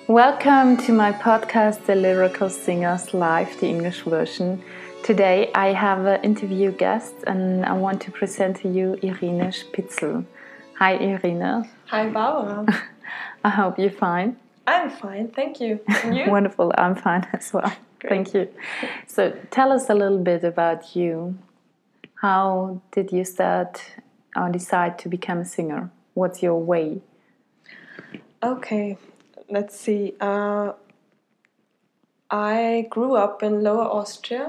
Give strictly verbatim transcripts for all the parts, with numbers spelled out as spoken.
Welcome to my podcast, The Lyrical Singers Live, the English version. Today I have an interview guest and I want to present to you Irene Spitzel. Hi Irene. Hi Barbara. I hope you're fine. I'm fine, thank you. And you? Wonderful, I'm fine as well. Great. Thank you. So tell us a little bit about you. How did you start or decide to become a singer? What's your way? Okay, let's see. Uh, I grew up in Lower Austria,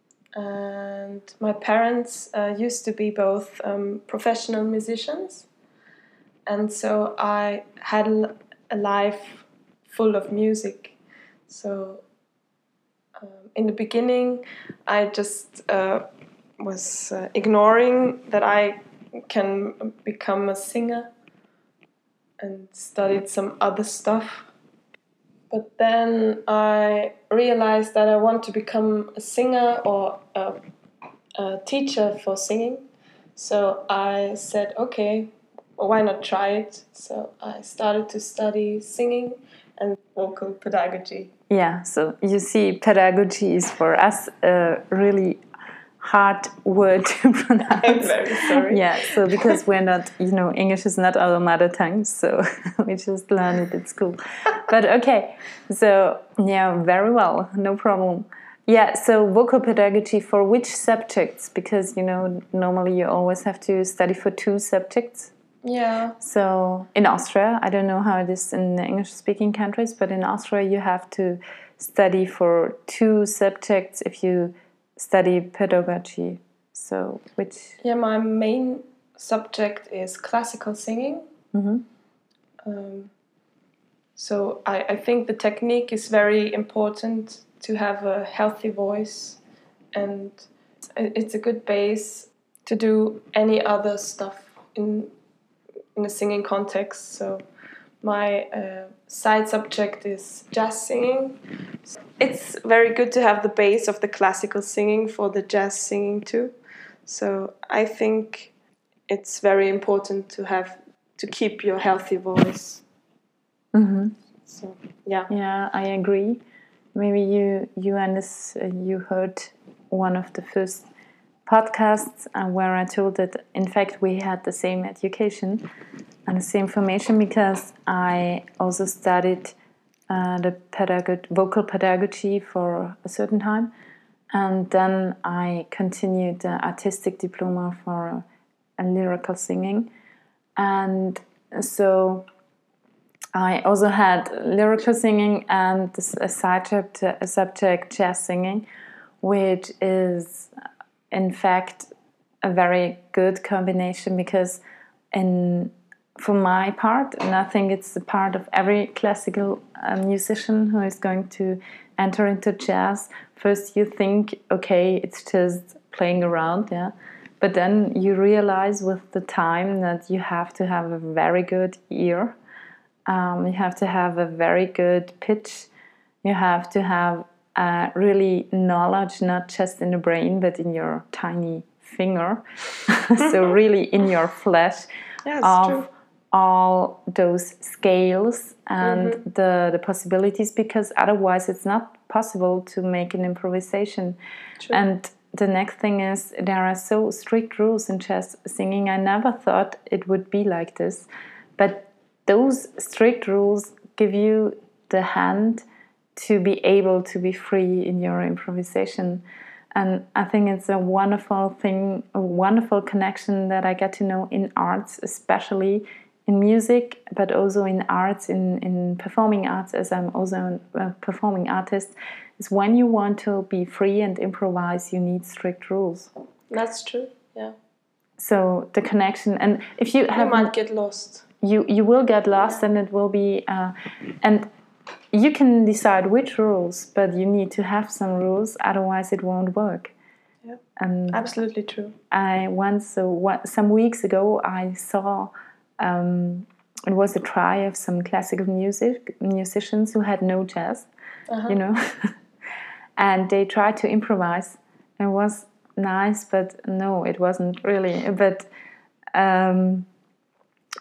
and my parents uh, used to be both um, professional musicians, and so I had a, a life full of music. So um, in the beginning, I just uh, was uh, ignoring that I can become a singer, and studied some other stuff. But then I realized that I want to become a singer or a, a teacher for singing. So I said, okay, well, why not try it? So I started to study singing and vocal pedagogy. Yeah, so you see, pedagogy is for us a really hard word to pronounce. I'm very sorry. Yeah, so because we're not, you know, English is not our mother tongue, so we just learn it at school. But okay, so yeah, very well, no problem. Yeah, so vocal pedagogy for which subjects? Because, you know, normally you always have to study for two subjects. Yeah. So in Austria, I don't know how it is in the English-speaking countries, but in Austria you have to study for two subjects if you study pedagogy. So which? Yeah, my main subject is classical singing. Mm-hmm. Um, so I, I think the technique is very important to have a healthy voice, and it's a good base to do any other stuff in in a singing context. So my uh, side subject is jazz singing. It's very good to have the base of the classical singing for the jazz singing too. So I think it's very important to have to keep your healthy voice. Mm-hmm. So yeah, yeah, I agree. Maybe you you and this uh, you heard one of the first podcasts uh, where I told that in fact we had the same education and the same formation, because I also studied uh, the pedagog- vocal pedagogy for a certain time, and then I continued the artistic diploma for a lyrical singing, and so I also had lyrical singing and a side subject, a subject jazz singing, which is in fact a very good combination, because in for my part, and I think it's the part of every classical uh, musician who is going to enter into jazz, first you think, okay, it's just playing around, yeah, but then you realize with the time that you have to have a very good ear, um, you have to have a very good pitch, you have to have uh, really knowledge, not just in the brain, but in your tiny finger, so really in your flesh, yeah, of true. all those scales and Mm-hmm. the, the possibilities, because otherwise it's not possible to make an improvisation. True. And the next thing is, there are so strict rules in jazz singing. I never thought it would be like this, but those strict rules give you the hand to be able to be free in your improvisation. And I think it's a wonderful thing, a wonderful connection that I get to know in arts, especially in music, but also in arts, in, in performing arts, as I'm also a performing artist, is when you want to be free and improvise, you need strict rules. That's true, yeah. So the connection, and if you have... You might get lost. You, you will get lost, yeah. And it will be... Uh, and you can decide which rules, but you need to have some rules, otherwise it won't work. Yeah, and absolutely true. I once, so what, some weeks ago, I saw um, it was a try of some classical music musicians who had no jazz, uh-huh. you know, and they tried to improvise. It was nice, but no, it wasn't really. But um,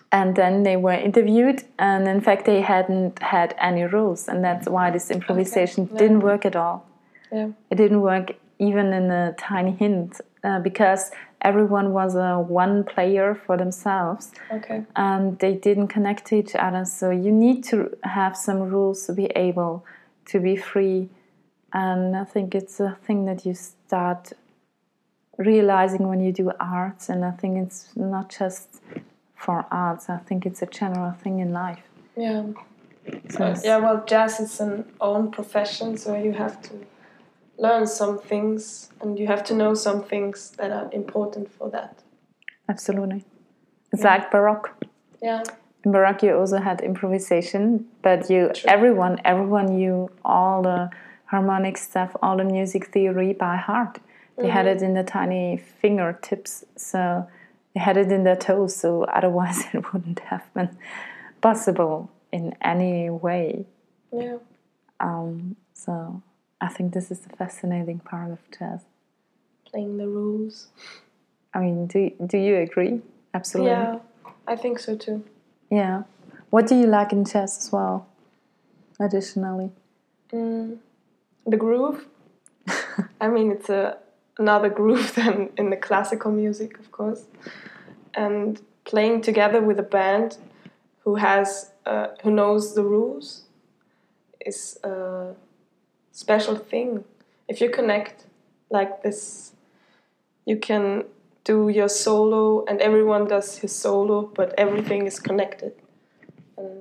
And then they were interviewed, and in fact they hadn't had any rules, and that's why this improvisation Okay. Yeah. didn't work at all. Yeah. It didn't work even in a tiny hint, uh, because everyone was a one player for themselves, Okay. and they didn't connect to each other. So you need to have some rules to be able to be free, and I think it's a thing that you start realizing when you do arts, and I think it's not just for arts, I think it's a general thing in life. Yeah. So Uh, it's- yeah, well, jazz is an own profession, so you have to learn some things and you have to know some things that are important for that. Absolutely. It's Yeah. like Baroque. Yeah. In Baroque you also had improvisation, but you True. everyone everyone knew all the harmonic stuff, all the music theory by heart. They had it in the tiny fingertips, so they had it in their toes, so otherwise it wouldn't have been possible in any way. Yeah. Um, so I think this is the fascinating part of jazz. Playing the rules. I mean, do do you agree? Absolutely. Yeah, I think so too. Yeah. What do you like in jazz as well? Additionally, Mm, the groove. I mean, it's a another groove than in the classical music, of course. And playing together with a band who has uh, who knows the rules is a special thing. If you connect like this, you can do your solo, and everyone does his solo, but everything is connected, and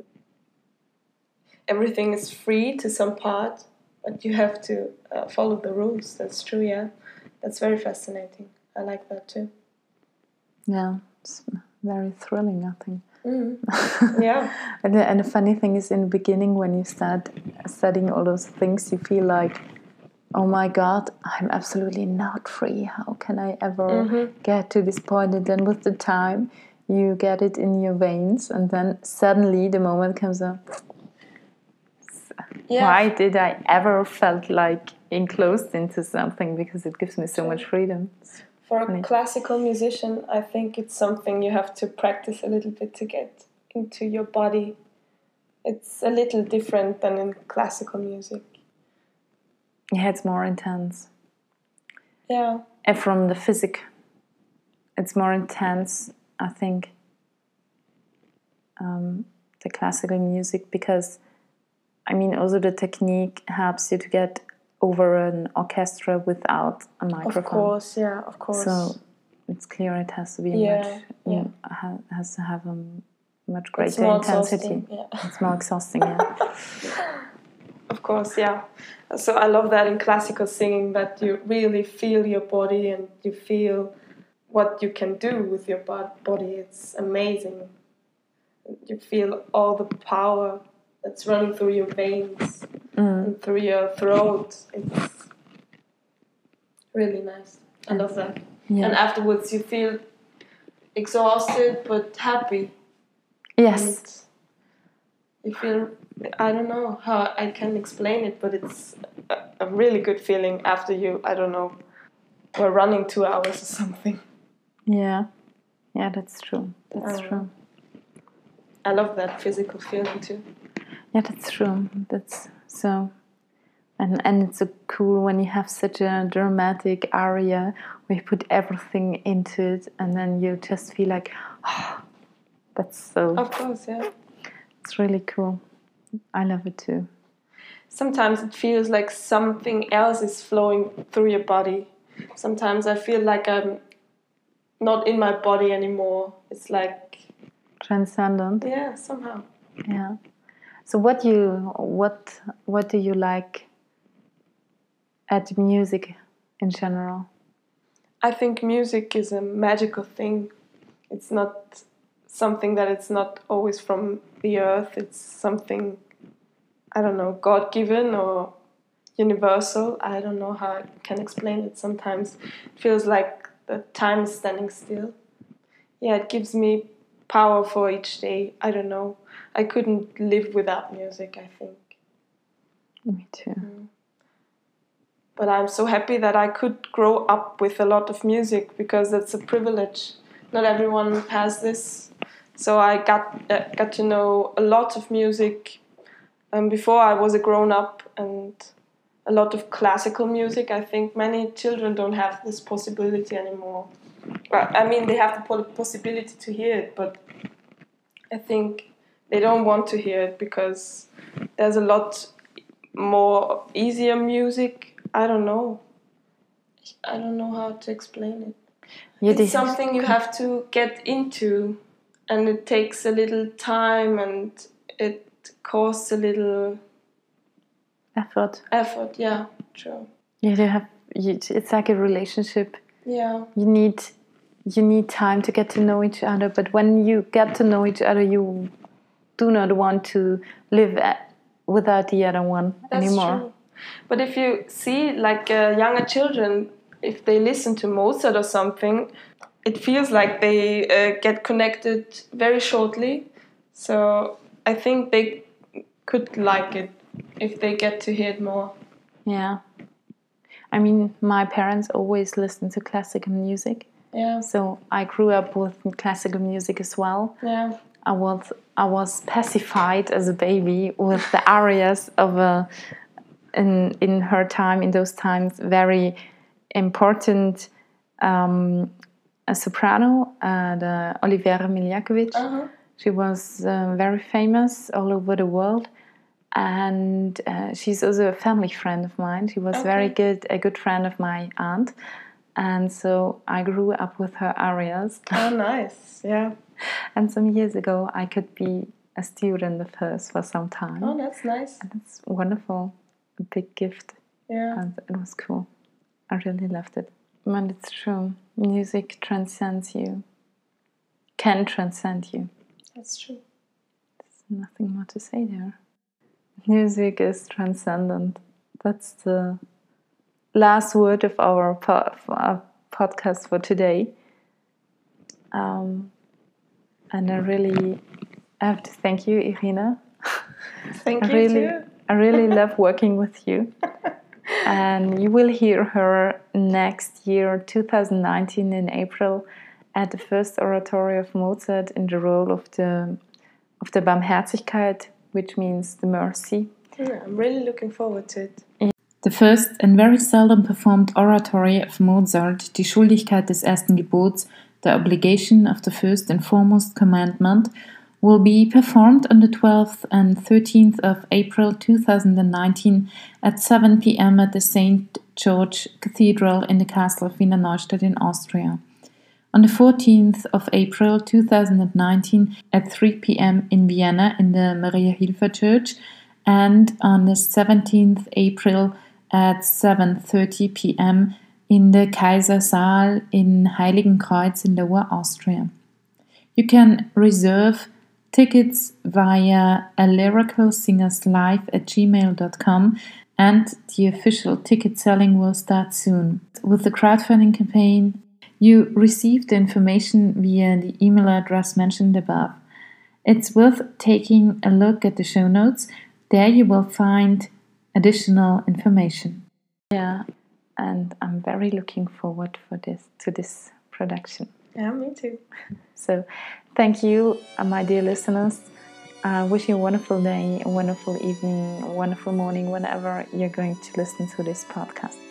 everything is free to some part, but you have to uh, follow the rules. That's true. Yeah, that's very fascinating. I like that too. yeah, it's very thrilling, I think. Mm. Yeah. And the, and the funny thing is, in the beginning, when you start studying all those things, you feel like, oh my God, I'm absolutely not free. How can I ever Mm-hmm. get to this point? And then with the time, you get it in your veins, and then suddenly the moment comes up. Yeah. Why did I ever felt like enclosed into something? Because it gives me so True. much freedom. For a Funny. classical musician, I think it's something you have to practice a little bit to get into your body. It's a little different than in classical music. Yeah, it's more intense. Yeah. And from the physic, it's more intense, I think, um, the classical music, because, I mean, also the technique helps you to get over an orchestra without a microphone. Of course, yeah, of course. So it's clear it has to be Yeah, much, yeah. mm, ha- has to have a much It's greater more intensity. exhausting, yeah. It's more exhausting, yeah. Of course, yeah. So I love that in classical singing, that you really feel your body and you feel what you can do with your bo- body. It's amazing. You feel all the power that's running through your veins and through your throat. It's really nice. I love that. Yeah. And afterwards you feel exhausted but happy. Yes. And you feel, I don't know how I can explain it, but it's a, a really good feeling after you, I don't know, were running two hours or something. Yeah. Yeah, that's true. That's Um, true. I love that physical feeling too. Yeah, that's true. That's so, and and it's so cool when you have such a dramatic aria where you put everything into it, and then you just feel like, oh, that's so. Of course, yeah. It's really cool. I love it too. Sometimes it feels like something else is flowing through your body. Sometimes I feel like I'm not in my body anymore. It's like, Transcendent. yeah, somehow. Yeah. So what you what what do you like at music in general? I think music is a magical thing. It's not something that it's not always from the earth. It's something, I don't know, God-given or universal. I don't know how I can explain it. Sometimes it feels like the time is standing still. Yeah, it gives me power for each day. I don't know. I couldn't live without music, I think. Me too. But I'm so happy that I could grow up with a lot of music, because that's a privilege. Not everyone has this. So I got uh, got to know a lot of music um, before I was a grown up, and a lot of classical music. I think many children don't have this possibility anymore. Well, I mean, they have the po- possibility to hear it, but I think they don't want to hear it because there's a lot more easier music. I don't know. I don't know how to explain it. Yeah, It's something you have to get into, and it takes a little time, and it costs a little effort. Effort, yeah, true. Yeah, they have. You, it's like a relationship. Yeah. You need, you need time to get to know each other. But when you get to know each other, you do not want to live at, without the other one That's anymore. True. But if you see, like uh, younger children, if they listen to Mozart or something, it feels like they uh, get connected very shortly. So I think they could like it if they get to hear it more. Yeah. I mean, my parents always listened to classical music. Yeah. So I grew up with classical music as well. Yeah. I was I was pacified as a baby with the arias of a in in her time, in those times, very important um, a soprano, uh, the Olivera Miljakovic. Uh-huh. She was uh, very famous all over the world, and uh, she's also a family friend of mine. She was Okay. very good, a good friend of my aunt, and so I grew up with her arias. Oh, nice! Yeah. And some years ago, I could be a student of hers for some time. Oh, that's nice. And it's wonderful, a big gift. Yeah. And it was cool. I really loved it. But it's true. Music transcends you. Can transcend you. That's true. There's nothing more to say there. Music is transcendent. That's the last word of our, po- of our podcast for today. Um, and I really I have to thank you, Irina. Thank I you really, too. I really love working with you. And you will hear her next year, two thousand nineteen, in April, at the first oratory of Mozart in the role of the of the Barmherzigkeit, which means the mercy. Yeah, I'm really looking forward to it. The first and very seldom performed oratory of Mozart, Die Schuldigkeit des ersten Gebots, the obligation of the first and foremost commandment, will be performed on the twelfth and thirteenth of April two thousand nineteen at seven p.m. at the Saint George Cathedral in the castle of Wiener Neustadt in Austria. On the fourteenth of April two thousand nineteen at three p.m. in Vienna in the Maria Hilfer Church, and on the seventeenth of April at seven thirty p.m. in the Kaisersaal in Heiligenkreuz in Lower Austria. You can reserve tickets via a lyrical singers live at gmail dot com, and the official ticket selling will start soon. With the crowdfunding campaign, you receive the information via the email address mentioned above. It's worth taking a look at the show notes. There you will find additional information. Yeah, and I'm very looking forward for this to this production. Yeah, me too. So, thank you, uh, my dear listeners. I uh, wish you a wonderful day, a wonderful evening, a wonderful morning, whenever you're going to listen to this podcast.